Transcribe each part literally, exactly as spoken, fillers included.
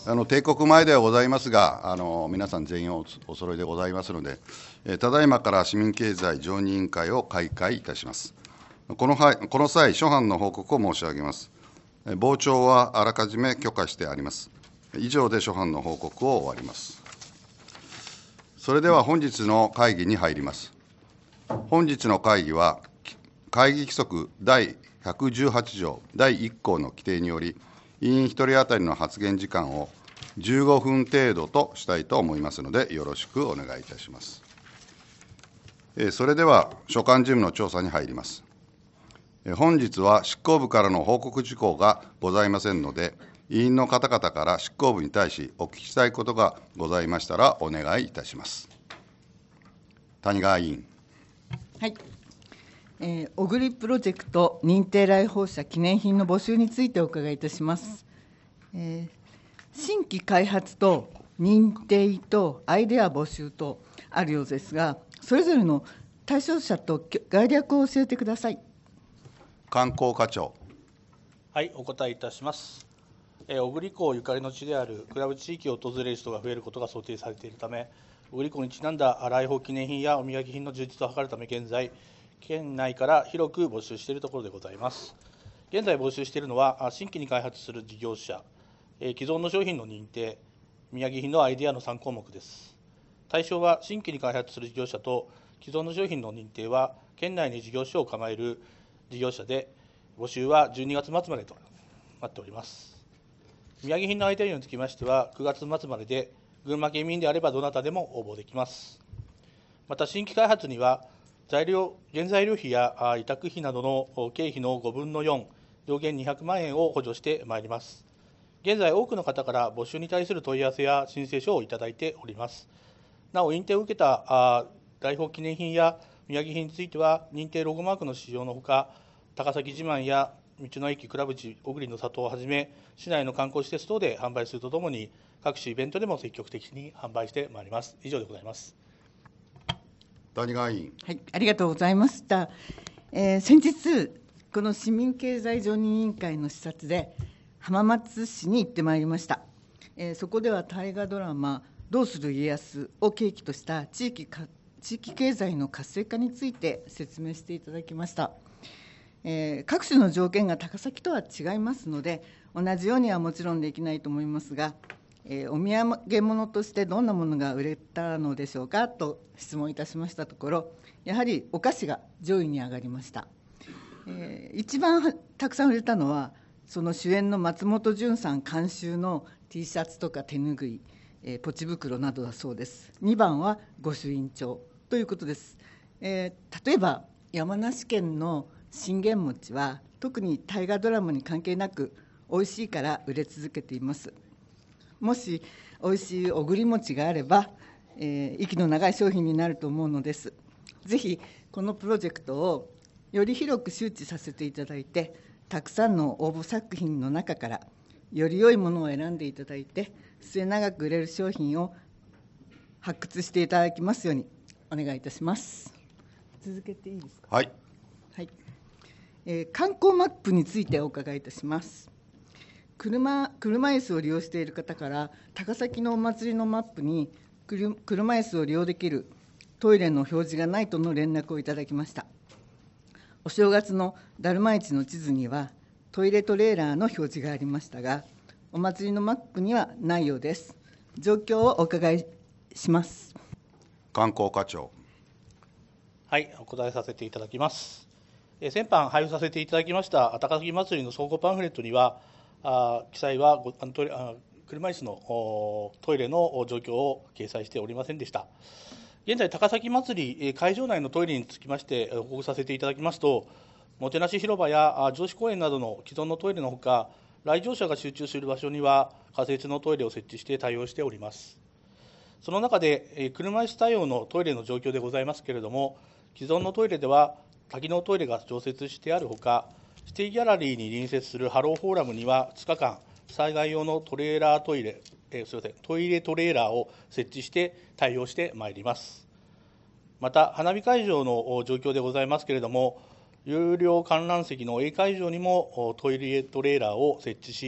あの定刻前ではございますが、あの皆さん全員おお揃いでございますので、えただいまから市民経済常任委員会を開会いたします。このこの際、諸般の報告を申し上げます。傍聴はあらかじめ許可してあります。以上で諸般の報告を終わります。それでは本日の会議に入ります。本日の会議は、会議規則第ひゃくじゅうはち条だいいっ項の規定により、委員一人当たりの発言時間をじゅうごふん程度としたいと思いますので、よろしくお願いいたします。それでは、所管事務の調査に入ります。本日は執行部からの報告事項がございませんので、委員の方々から執行部に対しお聞きしたいことがございましたらお願いいたします。谷川委員。 はい。えー、小栗プロジェクト認定来訪者記念品の募集についてお伺いいたします。えー、新規開発と認定とアイデア募集とあるようですが、それぞれの対象者と概略を教えてください。 観光課長。 はい、お答えいたします。えー、小栗港ゆかりの地であるクラブ地域を訪れる人が増えることが想定されているため、小栗港にちなんだ来訪記念品やお土産品の充実を図るため、現在、県内から広く募集しているところでございます。現在募集しているのは、新規に開発する事業者、えー、既存の商品の認定、土産品のアイデアのさん項目です。対象は新規に開発する事業者と、既存の商品の認定は、県内に事業所を構える事業者で、募集はじゅうにがつ末までとなっております。土産品のアイデアにつきましては、くがつ末までで、群馬県民であればどなたでも応募できます。また、新規開発には、材料原材料費や委託費などの経費のごぶんのよん、上限にひゃくまんえんを補助してまいります。現在、多くの方から募集に対する問い合わせや申請書をいただいております。なお、認定を受けた来訪記念品や土産品については、認定ロゴマークの使用のほか、高崎自慢や道の駅クラブチ小栗の里をはじめ、市内の観光施設等で販売するとともに、各種イベントでも積極的に販売してまいります。以上でございます。 谷川委員。 はい、ありがとうございました。えー、先日、この市民経済常任委員会の視察で、浜松市に行ってまいりました。えー、そこでは大河ドラマ、どうする家康を契機とした地域か地域経済の活性化について説明していただきました。えー、各種の条件が高崎とは違いますので、同じようにはもちろんできないと思いますが、えー、お土産物としてどんなものが売れたのでしょうかと質問いたしましたところ、やはりお菓子が上位に上がりました。えー、一番たくさん売れたのは、その主演の松本潤さん監修の T シャツとか手ぬぐい、えー、ポチ袋などだそうです。にばんは御朱印帳ということです。えー、例えば山梨県の信玄餅は特に大河ドラマに関係なく美味しいから売れ続けています。もし美味しい小栗餅があれば、えー、息の長い商品になると思うのです。ぜひこのプロジェクトをより広く周知させていただいて、たくさんの応募作品の中からより良いものを選んでいただいて、末永く売れる商品を発掘していただきますようにお願いいたします。続けていいですか。 はい、 はいえー、観光マップについてお伺いいたします。車, 車椅子を利用している方から、高崎のお祭りのマップに車椅子を利用できるトイレの表示がないとの連絡をいただきました。お正月のだるま市の地図にはトイレトレーラーの表示がありましたが、お祭りのマップにはないようです。状況をお伺いします。 観光課長。 はい、お答えさせていただきます。え先般配布させていただきました高崎祭りの総合パンフレットには、あ記載はあのトイレあ車椅子のトイレの状況を掲載しておりませんでした。現在、高崎祭り会場内のトイレにつきまして報告させていただきますと、もてなし広場や上司公園などの既存のトイレのほか、来場者が集中する場所には仮設のトイレを設置して対応しております。その中で車椅子対応のトイレの状況でございますけれども、既存のトイレでは多機能トイレが常設してあるほか、シティギャラリーに隣接するハローフォーラムにはふつかかん、災害用のトレーラートイレ、えー、すみません、トイレトレーラーを設置して対応してまいります。また、花火会場の状況でございますけれども、有料観覧席の A 会場にもトイレトレーラーを設置し、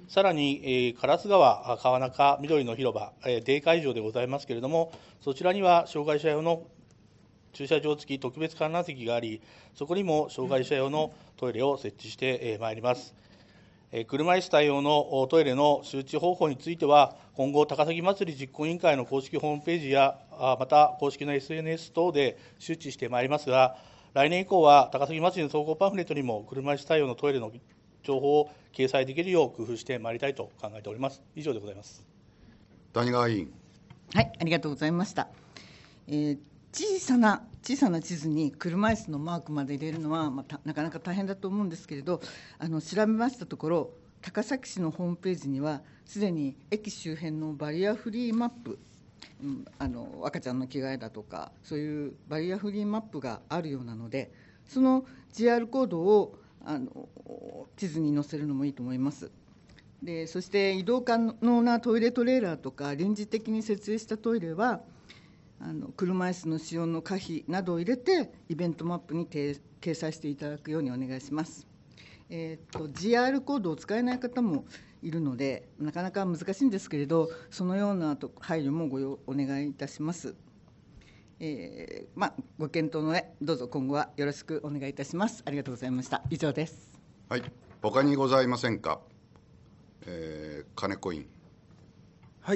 さらに、えー、烏川、川中、緑の広場、えー、デイ会場でございますけれども、そちらには障害者用の駐車場付き特別観覧席があり、そこにも障害者用のトイレを設置してまいります。車椅子対応のトイレの周知方法については、今後、高崎祭り実行委員会の公式ホームページや、また公式の エスエヌエス 等で周知してまいりますが、来年以降は高崎祭りの総合パンフレットにも車椅子対応のトイレの情報を掲載できるよう工夫してまいりたいと考えております。以上でございます。 谷川委員。 はい、ありがとうございました。えー小さな小さな地図に車椅子のマークまで入れるのは、まあ、なかなか大変だと思うんですけれど、あの調べましたところ、高崎市のホームページにはすでに駅周辺のバリアフリーマップ、うん、あの赤ちゃんの着替えだとかそういうバリアフリーマップがあるようなので、その ジーアール コードをあの地図に載せるのもいいと思います。でそして移動可能なトイレトレーラーとか臨時的に設営したトイレはあの車椅子の使用の可否などを入れてイベントマップに掲載していただくようにお願いします。えー、と ジーアール コードを使えない方もいるのでなかなか難しいんですけれど、そのような配慮もごお願いいたします。えーまあ、ご検討の上どうぞ今後はよろしくお願いいたします。ありがとうございました。以上です。 はい、他にございませんか。えー、金子委員。 はい、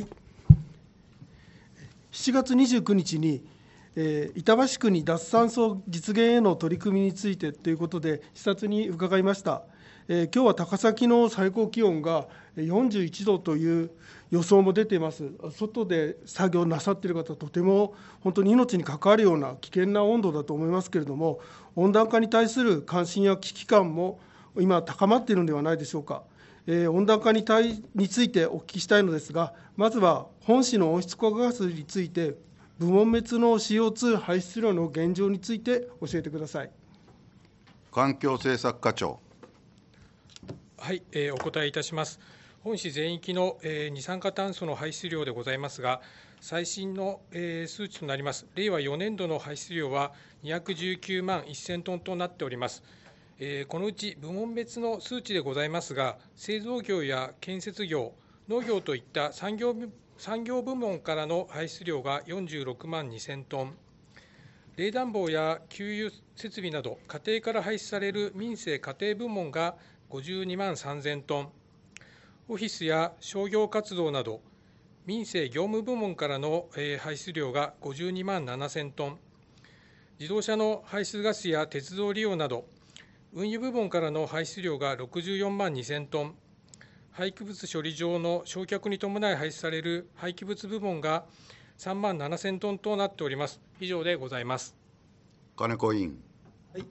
しちがつにじゅうくにちに、えー、板橋区に脱炭素実現への取り組みについてということで視察に伺いました。えー、今日は高崎の最高気温がよんじゅういちどという予想も出ています。外で作業なさっている方、とても本当に命に関わるような危険な温度だと思いますけれども、温暖化に対する関心や危機感も今高まっているのではないでしょうか。えー、温暖化に対についてお聞きしたいのですが、まずは本市の温室効果ガスについて、部門別の シーオーツー 排出量の現状について教えてください。 環境政策課長。 はい、えー、お答えいたします。本市全域の、えー、二酸化炭素の排出量でございますが、最新の、えー、数値となります、れいわよねんどの排出量はにひゃくじゅうきゅうまんせんトンとなっております。えー、このうち部門別の数値でございますが、製造業や建設業、農業といった産業産業部門からの排出量がよんじゅうろくまんにせんトン、冷暖房や給油設備など、家庭から排出される民生家庭部門がごじゅうにまんさんぜんトン、オフィスや商業活動など、民生業務部門からの排出量がごじゅうにまんななせんトン、自動車の排出ガスや鉄道利用など、運輸部門からの排出量がろくじゅうよんまんにせんトン、廃棄物処理場の焼却に伴い排出される廃棄物部門がさんまんななせんトンとなっております。以上でございます。 金子委員。 はい、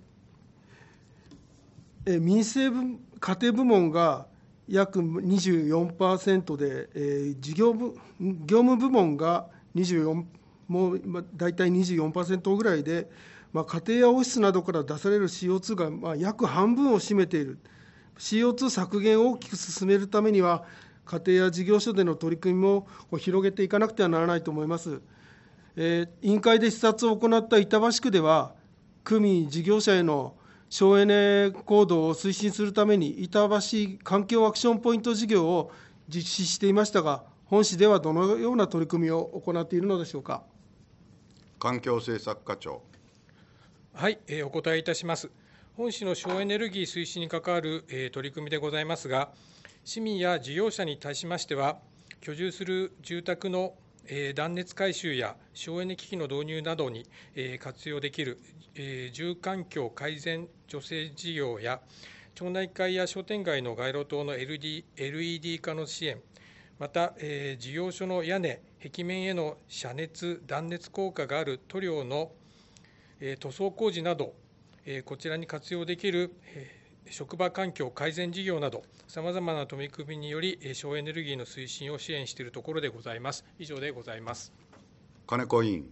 え民生部家庭部門が約 にじゅうよんパーセント で、えー、事業部業務部門がにじゅうよんもう、まあ、大体 にじゅうよんパーセント ぐらいで、まあ、家庭やオフィスなどから出される シーオーツー がまあ約半分を占めている。シーオーツー 削減を大きく進めるためには、家庭や事業所での取り組みも広げていかなくてはならないと思います。えー、委員会で視察を行った板橋区では、区民、事業者への省エネ行動を推進するために、板橋環境アクションポイント事業を実施していましたが、本市ではどのような取り組みを行っているのでしょうか。 環境政策課長。 はい、えー、お答えいたします。本市の省エネルギー推進に関わる、えー、取り組みでございますが、市民や事業者に対しましては、居住する住宅の、えー、断熱改修や省エネ機器の導入などに、えー、活用できる、えー、住環境改善助成事業や、町内会や商店街の街路灯の エルイーディー 化の支援、また、えー、事業所の屋根、壁面への遮熱、断熱効果がある塗料の、えー、塗装工事など、えー、こちらに活用できる、えー、職場環境改善事業など、さまざまな取り組みにより、えー、省エネルギーの推進を支援しているところでございます。以上でございます。 金子委員。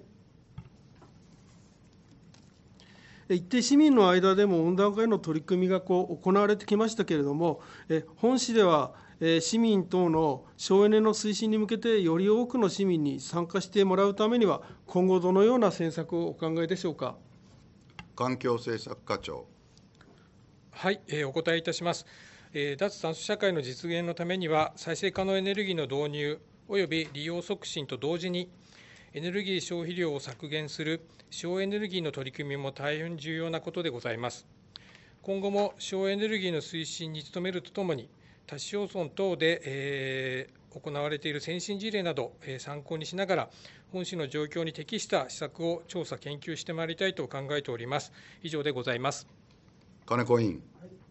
一定市民の間でも温暖化への取り組みがこう行われてきましたけれども、え本市ではえ市民等の省エネの推進に向けて、より多くの市民に参加してもらうためには、今後、どのような政策をお考えでしょうか。 環境政策課長。 はい、えー、お答えいたします。 えー脱炭素社会の実現のためには、再生可能エネルギーの導入および利用促進と同時に、エネルギー消費量を削減する省エネルギーの取り組みも大変重要なことでございます。今後も省エネルギーの推進に努めるとともに、他市町村等で、えー行われている先進事例など、えー参考にしながら、本市の状況に適した施策を調査・研究してまいりたいと考えております。以上でございます。 金子委員。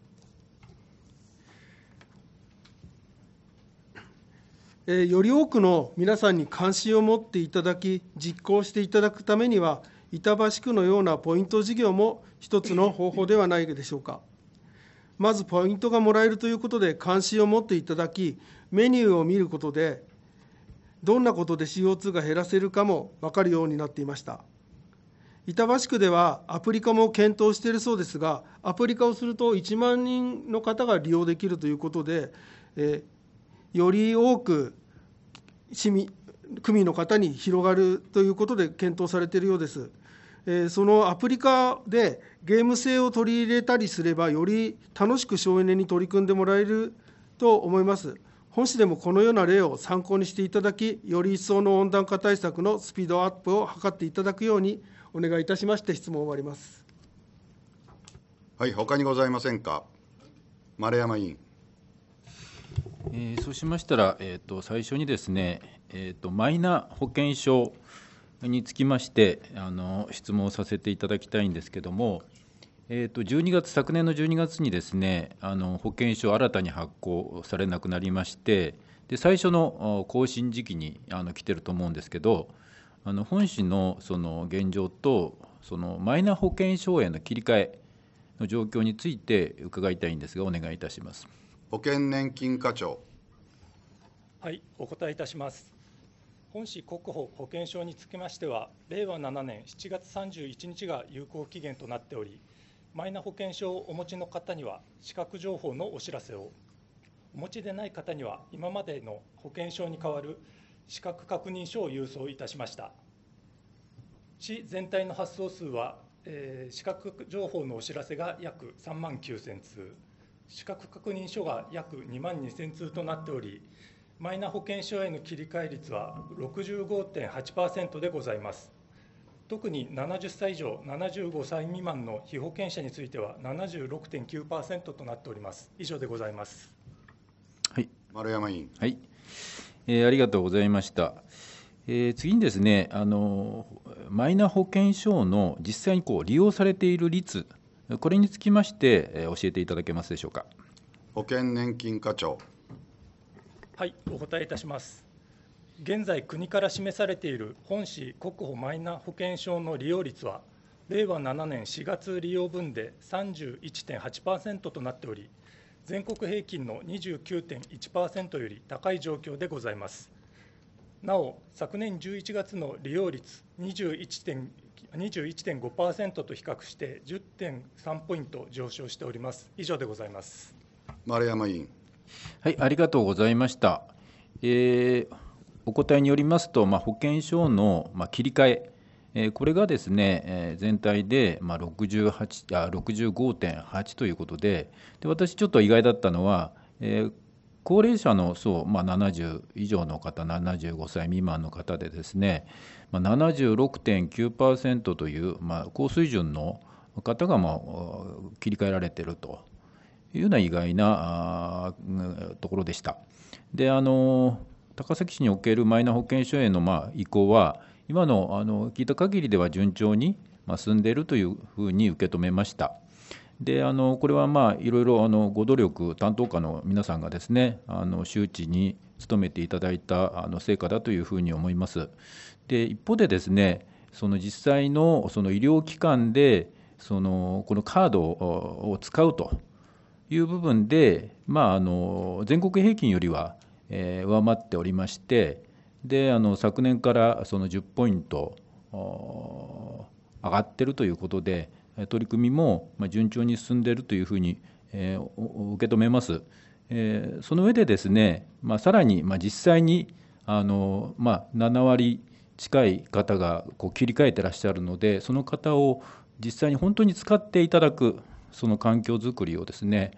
えーより多くの皆さんに関心を持っていただき、実行していただくためには、板橋区のようなポイント事業も一つの方法ではないでしょうか。まずポイントがもらえるということで関心を持っていただき、メニューを見ることで、どんなことで シーオーツー が減らせるかも分かるようになっていました。板橋区ではアプリ化も検討しているそうですが、アプリ化をするといちまんにんの方が利用できるということで、えーより多く市民、区民の方に広がるということで検討されているようです。えーそのアプリ化でゲーム性を取り入れたりすれば、より楽しく省エネに取り組んでもらえると思います。本市でもこのような例を参考にしていただき、より一層の温暖化対策のスピードアップを図っていただくようにお願いいたしまして、質問を終わります。 はい、他にございませんか。丸山委員。 えーそうしましたら、えー、と最初にですね、えー、とマイナ保険証につきましてあの質問をさせていただきたいんですけれども、えー、とじゅうにがつ、昨年のじゅうにがつにですね、あの保険証新たに発行されなくなりまして、で最初の更新時期にあの来てると思うんですけど、あの本市のその現状と、そのマイナ保険証への切り替えの状況について伺いたいんですが、お願いいたします。 保険年金課長。 はい、お答えいたします。本市国保保険証につきましては、れいわななねんしちがつさんじゅういちにちが有効期限となっており、マイナ保険証をお持ちの方には、資格情報のお知らせを、お持ちでない方には、今までの保険証に代わる資格確認書を郵送いたしました。市全体の発送数は、えー資格情報のお知らせが約さんまんきゅうせんつう、資格確認書が約にまんにせんつうとなっており、マイナ保険証への切り替え率は ろくじゅうごてんはちパーセント でございます。特にななじゅっさい以上、ななじゅうごさい未満の被保険者については ななじゅうろくてんきゅうパーセント となっております。以上でございます。 はい、 丸山委員。 はい、えーありがとうございました。えー次にですね、あのマイナ保険証の実際にこう利用されている率、これにつきまして、えー教えていただけますでしょうか。 保険年金課長。 はい、お答えいたします。現在、国から示されている本市国保マイナ保険証の利用率は、れいわななねんしがつ利用分で さんじゅういちてんはちパーセント となっており、全国平均の にじゅうきゅうてんいちパーセント より高い状況でございます。なお、昨年じゅういちがつの利用率 にじゅういちてんごパーセント と比較して じゅってんさんポイント上昇しております。以上でございます。 丸山委員。 はい、ありがとうございました。えーお答えによりますと、まあ、保険証の、まあ、切り替え、えーこれがですね、えー全体で、まあ、ろくじゅうはちあろくじゅうごてんはちということで、で私、ちょっと意外だったのは、えー高齢者の層、まあ、ななじゅう以上の方、ななじゅうごさい未満の方でですね、まあ、ななじゅうろくてんきゅうパーセント という、まあ、高水準の方が、まあ、切り替えられているというような意外なあーところでした。であの高崎市におけるマイナ保険証へのまあ移行は、今のあの聞いた限りでは順調にまあ進んでいるというふうに受け止めました。であのこれはまあいろいろあのご努力、担当課の皆さんがですね、あの周知に努めていただいたあの成果だというふうに思います。で一方でですね、その実際のその医療機関でそのこのカードを使うという部分で、まあ、あの全国平均よりはえー上回っておりまして、であの昨年からそのじゅっポイントお上がっているということで、取り組みもまあ順調に進んでいるというふうに、えーお受け止めます。えーその上でですね、まあ、さらにまあ実際にあの、まあ、ななわり近い方がこう切り替えてらっしゃるので、その方を実際に本当に使っていただく、その環境づくりをですね、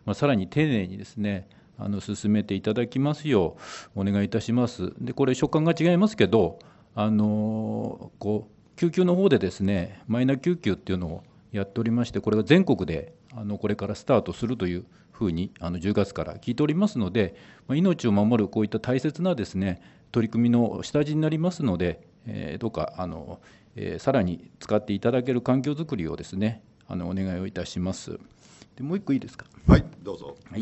まあ、さらに丁寧にですね、あの進めていただきますようお願いいたします。で、これ、所管が違いますけど、あのこう救急の方でですね、マイナ救急っていうのをやっておりまして、これが全国であのこれからスタートするというふうにあのじゅうがつから聞いておりますので、まあ、命を守るこういった大切なですね、取り組みの下地になりますので、えー、どうかあの、えー、さらに使っていただける環境づくりをですね、あのお願いをいたします。で、もう一個いいですか。 はい、どうぞ。 はい、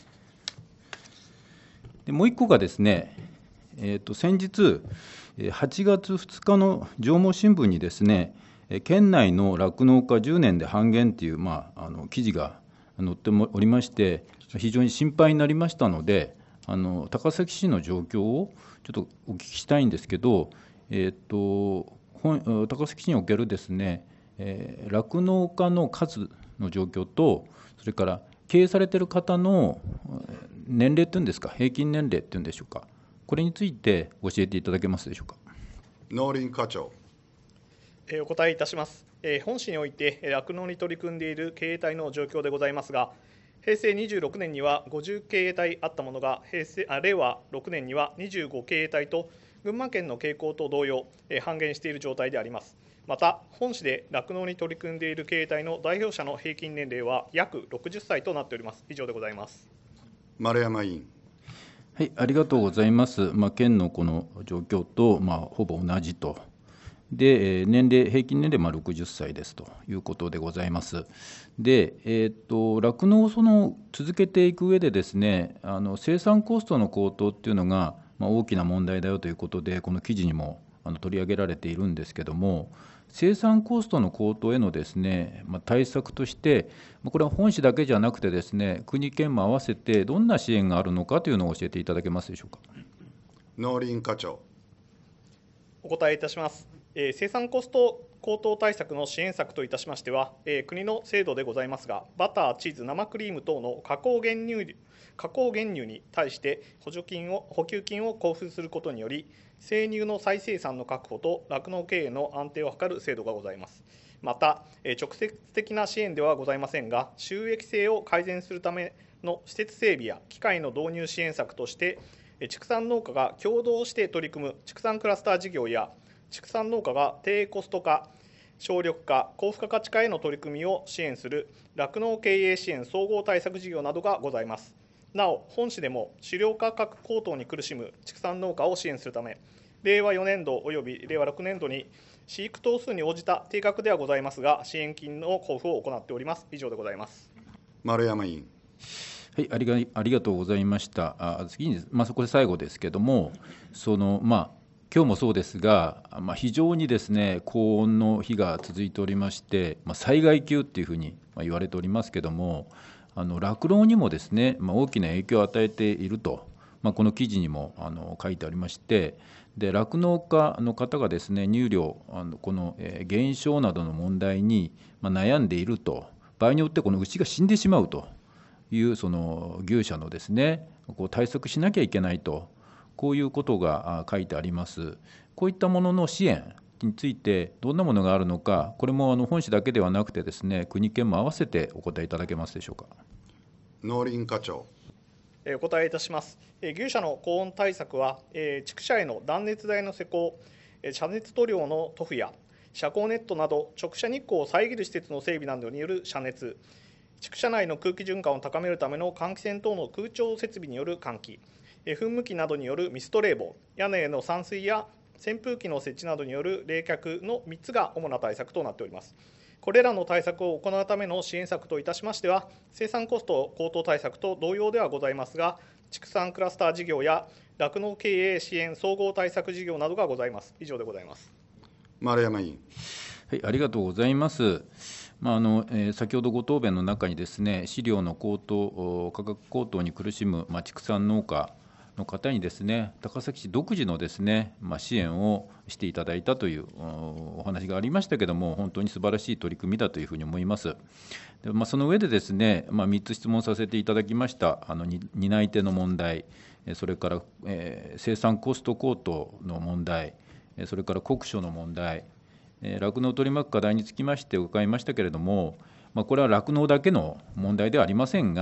でもう一個がですね、えー、と先日、はちがつふつかの上毛新聞にですね、県内の酪農家じゅうねんで半減という、まあ、あの記事が載っておりまして、非常に心配になりましたので、あの高崎市の状況をちょっとお聞きしたいんですけど、えー、と本高崎市におけるですね、酪農、えー、家の数の状況と、それから経営されている方の年齢というんですか、平均年齢というんでしょうか、これについて教えていただけますでしょうか。 農林課長。 えー、お答えいたします。えー、本市において酪農に取り組んでいる経営体の状況でございますが、平成にじゅうろくねんにはごじゅう経営体あったものが、平成あ令和ろくねんにはにじゅうご経営体と、群馬県の傾向と同様、えー、半減している状態であります。また、本市で酪農に取り組んでいる経営体の代表者の平均年齢は約ろくじゅっさいとなっております。以上でございます。 丸山委員。 はい、ありがとうございます。まあ、県のこの状況と、まあ、ほぼ同じと。で、年齢、平均年齢はろくじゅっさいですということでございます。で、えー、と酪農をその続けていく上でですね、あの生産コストの高騰っていうのが、まあ、大きな問題だよということで、この記事にもあの取り上げられているんですけども、生産コストの高騰へのですね、まあ、対策として、これは本市だけじゃなくてですね、国県も合わせてどんな支援があるのかというのを教えていただけますでしょうか。 農林課長。 お答えいたします。えー、生産コスト高騰対策の支援策といたしましては、えー、国の制度でございますが、バター、チーズ、生クリーム等の加工原乳加工原乳に対して補助金を補給金を交付することにより、生乳の再生産の確保と酪農経営の安定を図る制度がございます。また、えー、直接的な支援ではございませんが、収益性を改善するための施設整備や機械の導入支援策として、畜産農家が共同して取り組む畜産クラスター事業や、畜産農家が低コスト化、省力化、高付加価値化への取り組みを支援する酪農経営支援総合対策事業などがございます。なお、本市でも飼料価格高騰に苦しむ畜産農家を支援するため、令和よねんどおよび令和ろくねんどに飼育頭数に応じた定額ではございますが、支援金の交付を行っております。以上でございます。 丸山委員。 はい、ありがありがとうございました。あ次に、まあ、そこで最後ですけれども、そのまあ今日もそうですが、まあ、非常にですね、高温の日が続いておりまして、まあ、災害級っていうふうに言われておりますけれども、あの酪農にもですね、まあ、大きな影響を与えていると、まあ、この記事にもあの書いてありまして、で酪農家の方がですね、乳量、あのこの減少などの問題にまあ悩んでいると、場合によってこの牛が死んでしまうというその牛舎のですね、こう対策しなきゃいけないと。こういうことが書いてあります。こういったものの支援についてどんなものがあるのか、これもあの本市だけではなくてですね、国県も合わせてお答えいただけますでしょうか。 農林課長。 お答えいたします。牛舎の高温対策は、畜舎への断熱材の施工、遮熱塗料の塗布や遮光ネットなど直射日光を遮る施設の整備などによる遮熱、畜舎内の空気循環を高めるための換気扇等の空調設備による換気、噴霧器などによるミスト冷房、屋根への散水や扇風機の設置などによる冷却のみっつが主な対策となっております。これらの対策を行うための支援策といたしましては、生産コスト高騰対策と同様ではございますが、畜産クラスター事業や酪農経営支援総合対策事業などがございます。以上でございます。 丸山委員。 はい、ありがとうございます。まああのえー、先ほどご答弁の中にですね、飼料の高騰、価格高騰に苦しむ、まあ、畜産農家の方にですね、高崎市独自のですね、まあ、支援をしていただいたというお話がありましたけれども、本当に素晴らしい取り組みだというふうに思います。で、まあ、その上でですね、まあ、みっつ質問させていただきましたあの担い手の問題、それから、えー、生産コスト高騰の問題、それから酷暑の問題、酪農を取り巻く課題につきまして伺いましたけれども、まあ、これは酪農だけの問題ではありませんが、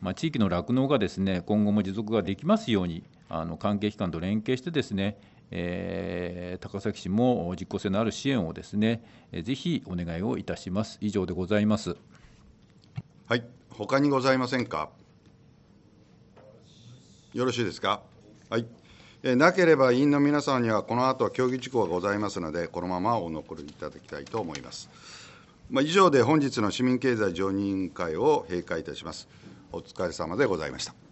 まあ、地域の酪農がですね、今後も持続ができますように、あの関係機関と連携してですね、えー、高崎市も実効性のある支援をですね、えー、ぜひお願いをいたします。以上でございます。 はい、他にございませんか。よろしいですか。はい。えー、なければ委員の皆様にはこの後協議事項がございますので、このままお残りいただきたいと思います。まあ、以上で本日の市民経済常任委員会を閉会いたします。お疲れ様でございました。